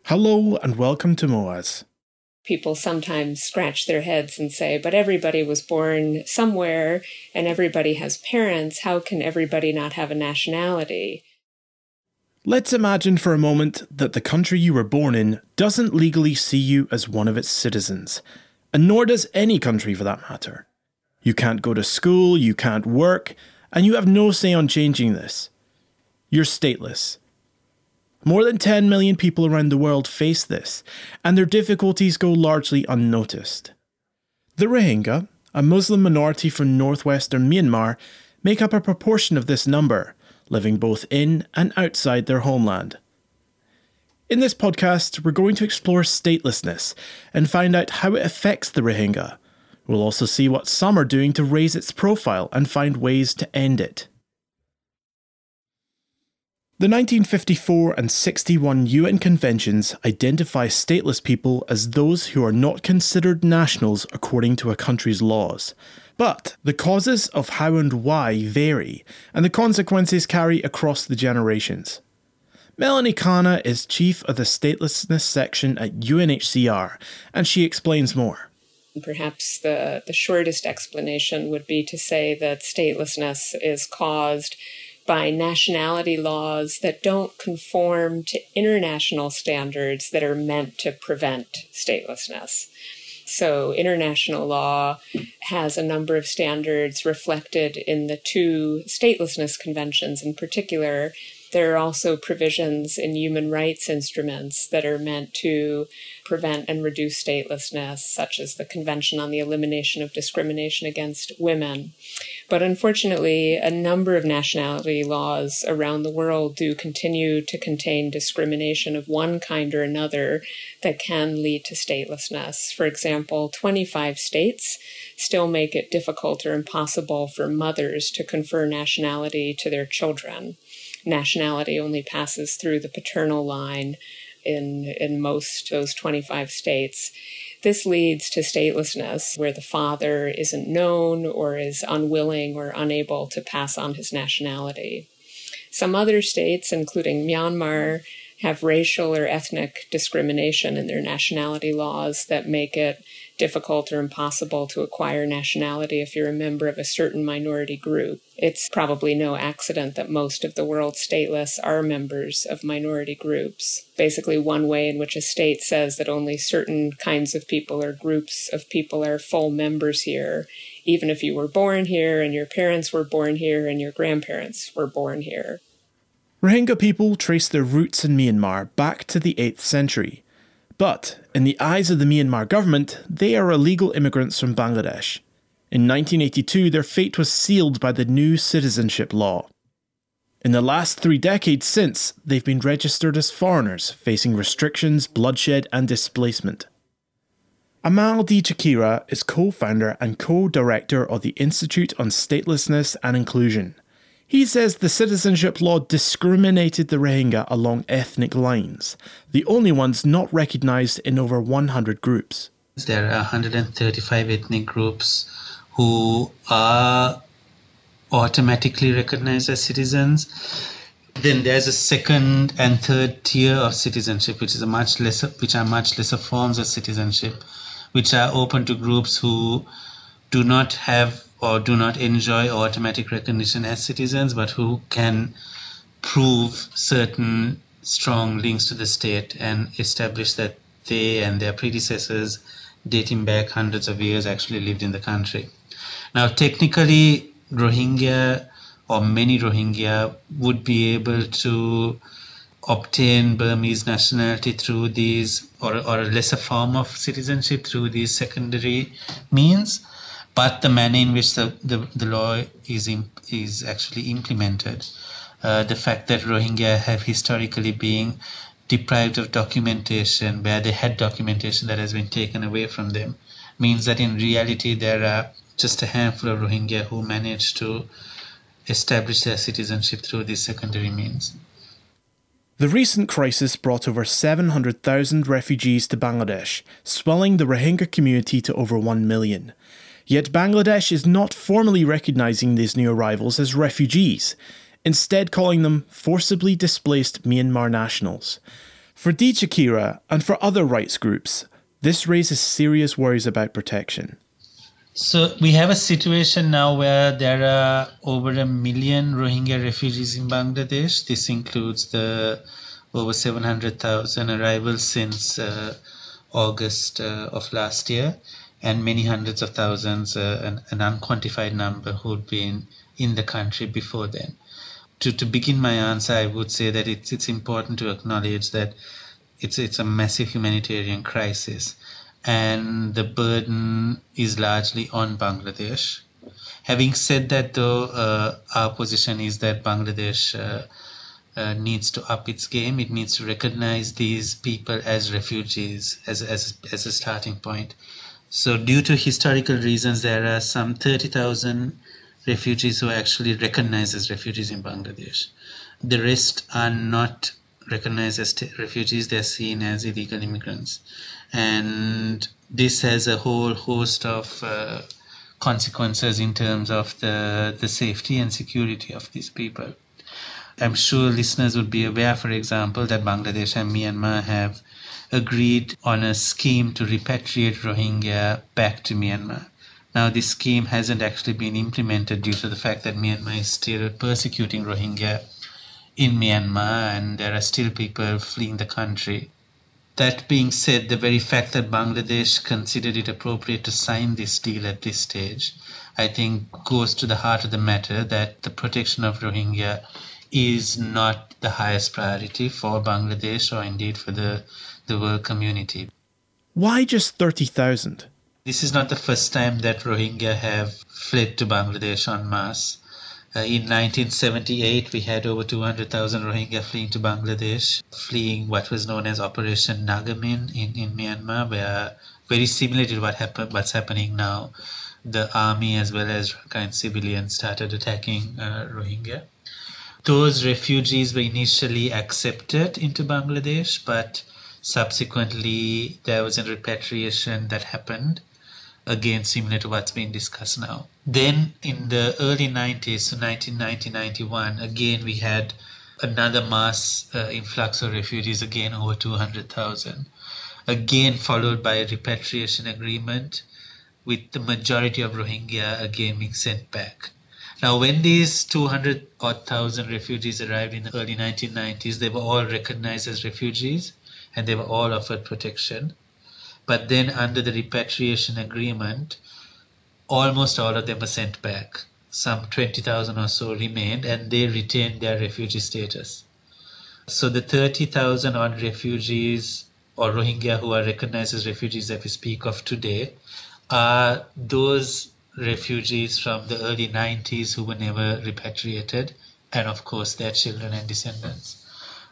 Hello and welcome to MOAS. People sometimes scratch their heads and say, but everybody was born somewhere and everybody has parents. How can everybody not have a nationality? Let's imagine for a moment that the country you were born in doesn't legally see you as one of its citizens, and nor does any country for that matter. You can't go to school, you can't work, and you have no say on changing this. You're stateless. More than 10 million people around the world face this, and their difficulties go largely unnoticed. The Rohingya, a Muslim minority from northwestern Myanmar, make up a proportion of this number, living both in and outside their homeland. In this podcast, we're going to explore statelessness and find out how it affects the Rohingya. We'll also see what some are doing to raise its profile and find ways to end it. The 1954 and 61 UN conventions identify stateless people as those who are not considered nationals according to a country's laws. But the causes of how and why vary, and the consequences carry across the generations. Melanie Khanna is chief of the statelessness section at UNHCR, and she explains more. Perhaps the shortest explanation would be to say that statelessness is caused by nationality laws that don't conform to international standards that are meant to prevent statelessness. So international law has a number of standards reflected in the two statelessness conventions in particular. There are also provisions in human rights instruments that are meant to prevent and reduce statelessness, such as the Convention on the Elimination of Discrimination Against Women. But unfortunately, a number of nationality laws around the world do continue to contain discrimination of one kind or another that can lead to statelessness. For example, 25 states still make it difficult or impossible for mothers to confer nationality to their children. Nationality only passes through the paternal line in most of those 25 states. This leads to statelessness, where the father isn't known or is unwilling or unable to pass on his nationality. Some other states, including Myanmar, have racial or ethnic discrimination in their nationality laws that make it difficult or impossible to acquire nationality if you're a member of a certain minority group. It's probably no accident that most of the world's stateless are members of minority groups. Basically, one way in which a state says that only certain kinds of people or groups of people are full members here, even if you were born here and your parents were born here and your grandparents were born here. Rohingya people trace their roots in Myanmar back to the 8th century. But, in the eyes of the Myanmar government, they are illegal immigrants from Bangladesh. In 1982, their fate was sealed by the new citizenship law. In the last 3 decades since, they've been registered as foreigners, facing restrictions, bloodshed and displacement. Amal D. Chakira is co-founder and co-director of the Institute on Statelessness and Inclusion. He says the citizenship law discriminated the Rohingya along ethnic lines, the only ones not recognised in over 100 groups. There are 135 ethnic groups who are automatically recognized as citizens. Then there's a second and third tier of citizenship, which are much lesser forms of citizenship, which are open to groups who do not have or do not enjoy automatic recognition as citizens, but who can prove certain strong links to the state and establish that they and their predecessors, dating back hundreds of years, actually lived in the country. Now, technically, Rohingya or many Rohingya would be able to obtain Burmese nationality through these, or a lesser form of citizenship through these secondary means. But the manner in which the law is actually implemented, the fact that Rohingya have historically been deprived of documentation, where they had documentation that has been taken away from them, means that in reality there are just a handful of Rohingya who managed to establish their citizenship through these secondary means. The recent crisis brought over 700,000 refugees to Bangladesh, swelling the Rohingya community to over 1 million. Yet Bangladesh is not formally recognising these new arrivals as refugees, instead calling them forcibly displaced Myanmar nationals. For Dichakira and for other rights groups, this raises serious worries about protection. So we have a situation now where there are over 1 million Rohingya refugees in Bangladesh. This includes the over 700,000 arrivals since August of last year, and many hundreds of thousands, an unquantified number who'd been in the country before then. To begin my answer, I would say that it's important to acknowledge that it's a massive humanitarian crisis, and the burden is largely on Bangladesh. Having said that, though, our position is that Bangladesh needs to up its game. It needs to recognize these people as refugees as a starting point. So due to historical reasons, there are some 30,000 refugees who are actually recognized as refugees in Bangladesh. The rest are not recognized as refugees. They're seen as illegal immigrants. And this has a whole host of consequences in terms of the safety and security of these people. I'm sure listeners would be aware, for example, that Bangladesh and Myanmar have agreed on a scheme to repatriate Rohingya back to Myanmar. Now, this scheme hasn't actually been implemented due to the fact that Myanmar is still persecuting Rohingya in Myanmar, and there are still people fleeing the country. That being said, the very fact that Bangladesh considered it appropriate to sign this deal at this stage, I think goes to the heart of the matter, that the protection of Rohingya is not the highest priority for Bangladesh or indeed for the world community. Why just 30,000? This is not the first time that Rohingya have fled to Bangladesh en masse. In 1978, we had over 200,000 Rohingya fleeing to Bangladesh, fleeing what was known as Operation Nagamin in Myanmar, where very similar to what's happening now, the army as well as Rakhine civilians started attacking Rohingya. Those refugees were initially accepted into Bangladesh, but subsequently there was a repatriation that happened, again similar to what's being discussed now. Then in the early 90s, so 1990-91, again we had another mass influx of refugees, again over 200,000, again followed by a repatriation agreement with the majority of Rohingya again being sent back. Now, when these 200,000 refugees arrived in the early 1990s, they were all recognized as refugees and they were all offered protection. But then under the repatriation agreement, almost all of them were sent back. Some 20,000 or so remained and they retained their refugee status. So the 30,000 odd refugees or Rohingya who are recognized as refugees that we speak of today are those refugees from the early 90s who were never repatriated, and of course their children and descendants.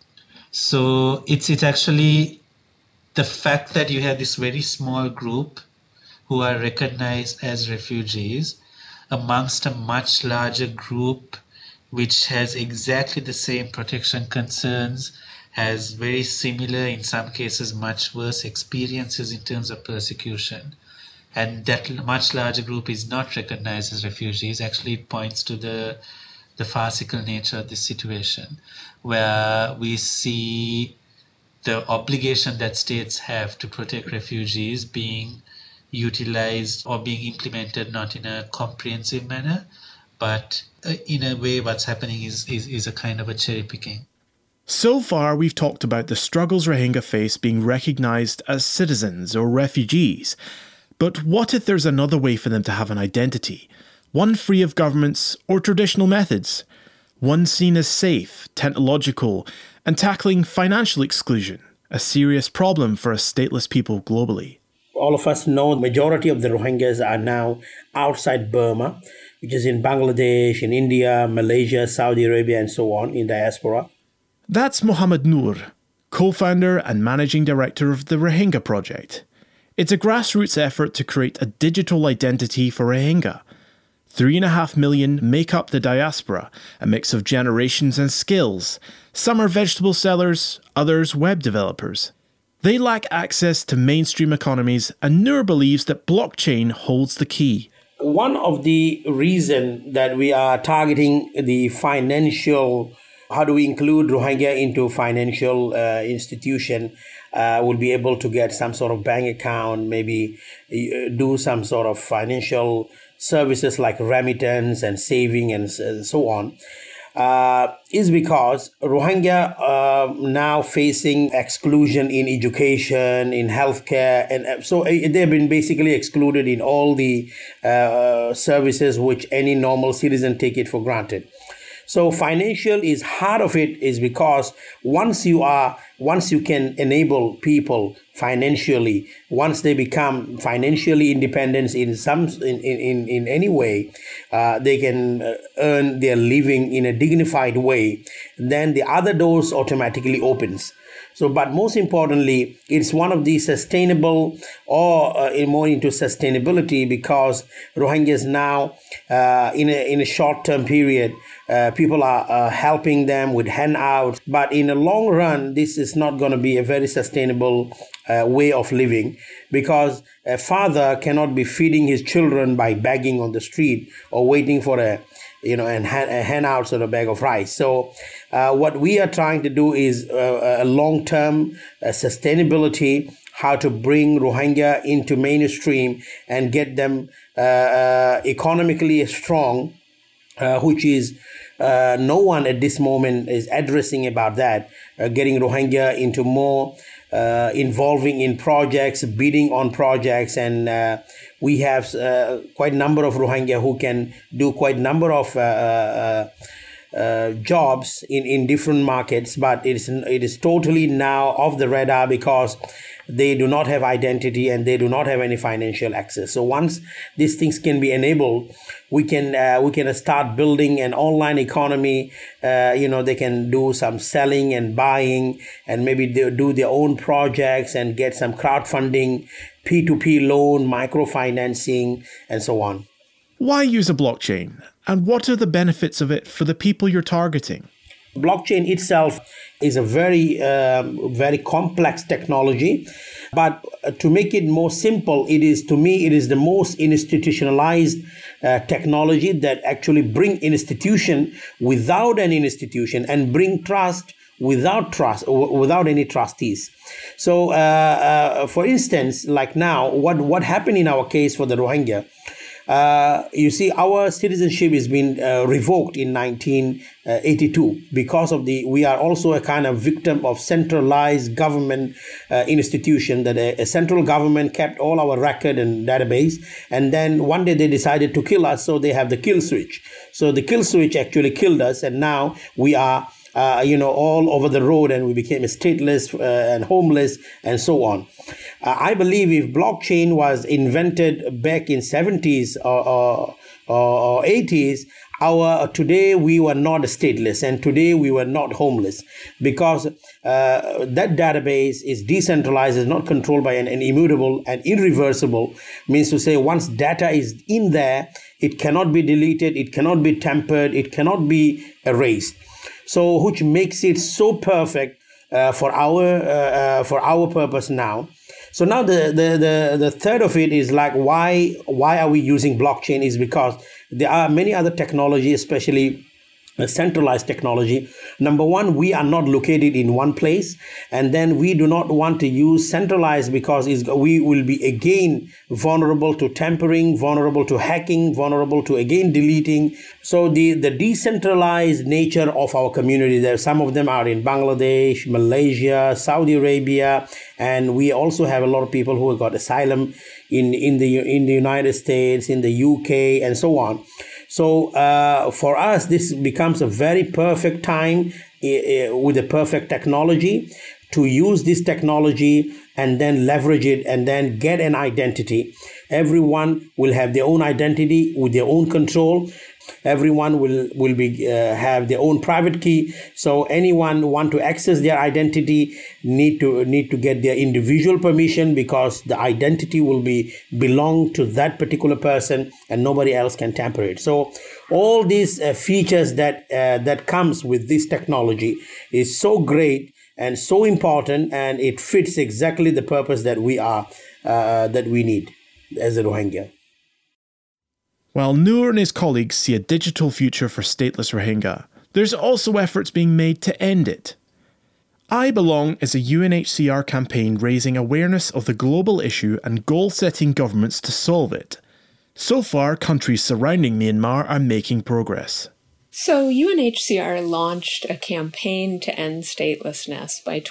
So it's actually the fact that you have this very small group who are recognized as refugees amongst a much larger group which has exactly the same protection concerns, has very similar, in some cases much worse experiences in terms of persecution. And that much larger group is not recognized as refugees. Actually, it points to the farcical nature of this situation, where we see the obligation that states have to protect refugees being utilized or being implemented not in a comprehensive manner, but in a way what's happening is a kind of a cherry picking. So far, we've talked about the struggles Rohingya face being recognised as citizens or refugees. But what if there's another way for them to have an identity? One free of governments or traditional methods? One seen as safe, technological, and tackling financial exclusion, a serious problem for a stateless people globally. All of us know the majority of the Rohingyas are now outside Burma, which is in Bangladesh, in India, Malaysia, Saudi Arabia, and so on, in diaspora. That's Mohammed Noor, co-founder and managing director of the Rohingya Project. It's a grassroots effort to create a digital identity for Rohingya. 3.5 million make up the diaspora, a mix of generations and skills. Some are vegetable sellers, others web developers. They lack access to mainstream economies, and Noor believes that blockchain holds the key. One of the reasons that we are targeting the financial How do we include Rohingya into financial institution? Will be able to get some sort of bank account, maybe do some sort of financial services like remittance and saving and so on. Is because Rohingya now facing exclusion in education, in healthcare, and so they've been basically excluded in all the services which any normal citizen take it for granted. So financial is heart of it, is because once you can enable people financially, once they become financially independent in any way, they can earn their living in a dignified way, then the other doors automatically opens. So, but most importantly, it's one of the sustainable or more into sustainability, because Rohingyas now in a short-term period, people are helping them with handouts. But in the long run, this is not going to be a very sustainable way of living, because a father cannot be feeding his children by begging on the street or waiting for a handouts or a bag of rice. So what we are trying to do is a long-term sustainability, how to bring Rohingya into mainstream and get them economically strong, which is no one at this moment is addressing about that, getting Rohingya into more involving in projects, bidding on projects, and we have quite a number of Rohingya who can do quite a number of jobs in different markets, but it is totally now off the radar because they do not have identity and they do not have any financial access. So once these things can be enabled, we can start building an online economy. They can do some selling and buying, and maybe they do their own projects and get some crowdfunding, P2P loan, microfinancing, and so on. Why use a blockchain? And what are the benefits of it for the people you're targeting? Blockchain itself is a very, very complex technology. But to make it more simple, it is the most institutionalized technology that actually bring institution without an institution and bring trust without any trustees. So, for instance, like now, what happened in our case for the Rohingya? You see, our citizenship has been revoked in 1982 because we are also a kind of victim of centralized government institution, that a central government kept all our record and database, and then one day they decided to kill us, so they have the kill switch. So the kill switch actually killed us, and now we are all over the road, and we became stateless and homeless and so on. I believe if blockchain was invented back in 70s or 80s, today we were not stateless and today we were not homeless, because that database is decentralized, is not controlled by an immutable and irreversible, means to say once data is in there, it cannot be deleted, it cannot be tampered, it cannot be erased. So, which makes it so perfect for our purpose now. So now the third of it is like why are we using blockchain, is because there are many other technology, especially centralized technology. Number one, we are not located in one place, and then we do not want to use centralized because we will be again vulnerable to tampering, vulnerable to hacking, vulnerable to again deleting. So the decentralized nature of our community, there some of them are in Bangladesh, Malaysia, Saudi Arabia, and we also have a lot of people who have got asylum in the United States, in the UK, and so on. So for us, this becomes a very perfect time with the perfect technology to use this technology and then leverage it and then get an identity. Everyone will have their own identity with their own control. Everyone will be have their own private key. So anyone want to access their identity need to get their individual permission, because the identity will belong to that particular person and nobody else can tamper it. So all these features that comes with this technology is so great and so important, and it fits exactly the purpose that we need as a Rohingya. While Noor and his colleagues see a digital future for stateless Rohingya, There's also efforts being made to end it. I Belong is a UNHCR campaign raising awareness of the global issue and goal-setting governments to solve it. So far, countries surrounding Myanmar are making progress. So UNHCR launched a campaign to end statelessness by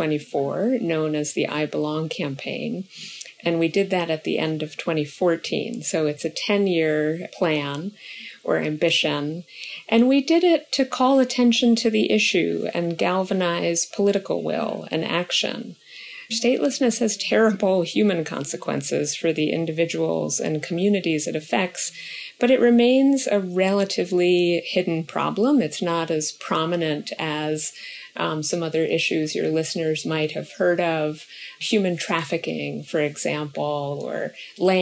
2024, known as the I Belong campaign. And we did that at the end of 2014. So it's a 10-year plan or ambition. And we did it to call attention to the issue and galvanize political will and action. Statelessness has terrible human consequences for the individuals and communities it affects, but it remains a relatively hidden problem. It's not as prominent as some other issues your listeners might have heard of, human trafficking, for example, or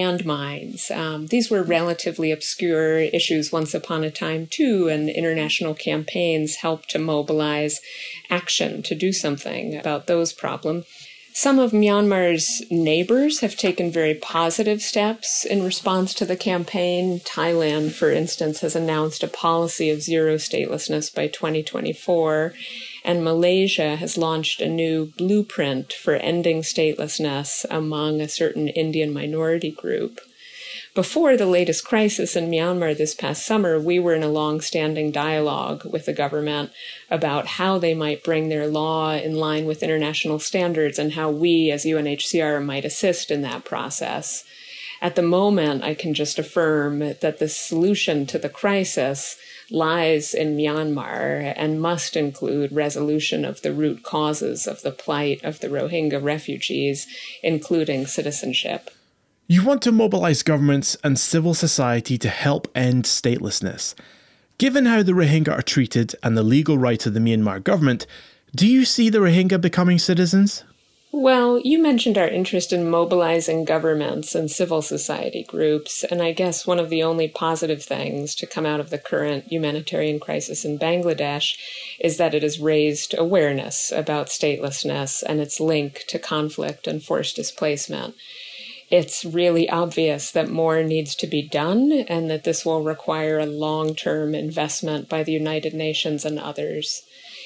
landmines. These were relatively obscure issues once upon a time, too, and international campaigns helped to mobilize action to do something about those problems. Some of Myanmar's neighbors have taken very positive steps in response to the campaign. Thailand, for instance, has announced a policy of zero statelessness by 2024, and Malaysia has launched a new blueprint for ending statelessness among a certain Indian minority group. Before the latest crisis in Myanmar this past summer, we were in a long-standing dialogue with the government about how they might bring their law in line with international standards and how we as UNHCR might assist in that process. At the moment, I can just affirm that the solution to the crisis lies in Myanmar and must include resolution of the root causes of the plight of the Rohingya refugees, including citizenship. You want to mobilise governments and civil society to help end statelessness. Given how the Rohingya are treated and the legal right of the Myanmar government, do you see the Rohingya becoming citizens? Well, you mentioned our interest in mobilizing governments and civil society groups, and I guess one of the only positive things to come out of the current humanitarian crisis in Bangladesh is that it has raised awareness about statelessness and its link to conflict and forced displacement. It's really obvious that more needs to be done and that this will require a long-term investment by the United Nations and others.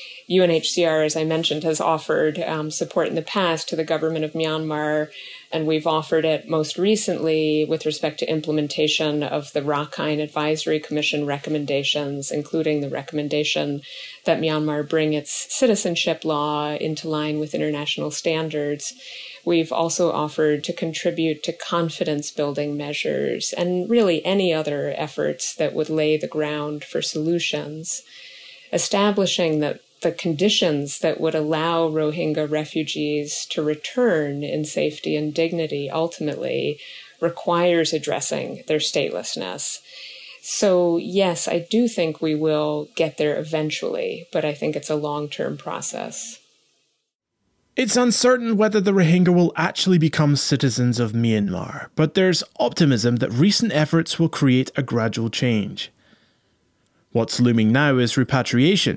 UNHCR, as I mentioned, has offered support in the past to the government of Myanmar, and we've offered it most recently with respect to implementation of the Rakhine Advisory Commission recommendations, including the recommendation that Myanmar bring its citizenship law into line with international standards. We've also offered to contribute to confidence-building measures and really any other efforts that would lay the ground for solutions. Establishing that the conditions that would allow Rohingya refugees to return in safety and dignity ultimately requires addressing their statelessness. So yes, I do think we will get there eventually, but I think it's a long-term process. It's uncertain whether the Rohingya will actually become citizens of Myanmar, but there's optimism that recent efforts will create a gradual change. What's looming now is repatriation.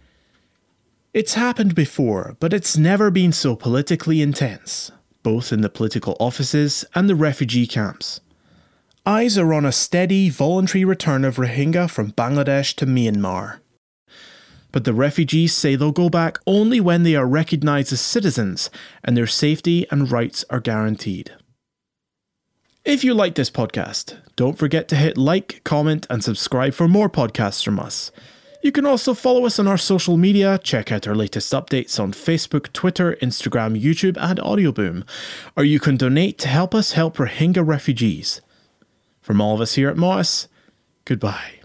It's happened before, but it's never been so politically intense, both in the political offices and the refugee camps. Eyes are on a steady, voluntary return of Rohingya from Bangladesh to Myanmar. But the refugees say they'll go back only when they are recognised as citizens and their safety and rights are guaranteed. If you like this podcast, don't forget to hit like, comment and subscribe for more podcasts from us. You can also follow us on our social media, check out our latest updates on Facebook, Twitter, Instagram, YouTube and Audioboom, or you can donate to help us help Rohingya refugees. From all of us here at Moss, goodbye.